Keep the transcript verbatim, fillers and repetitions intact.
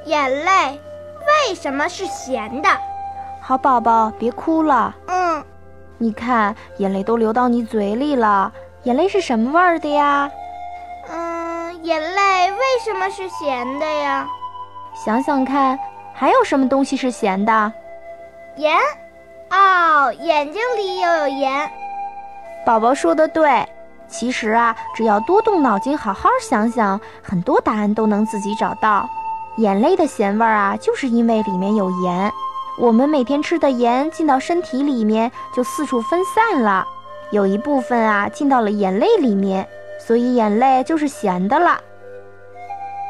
眼泪为什么是咸的？ 好宝宝，别哭了。 嗯， 你看，眼泪都流到你嘴里了。眼泪是什么味儿的呀？ 嗯，眼泪为什么是咸的呀？ 想想看，还有什么东西是咸的？ 盐。哦，眼睛里又有盐。 宝宝说得对，其实啊，只要多动脑筋，好好想想，很多答案都能自己找到。眼泪的咸味啊，就是因为里面有盐。我们每天吃的盐进到身体里面，就四处分散了，有一部分啊进到了眼泪里面，所以眼泪就是咸的了。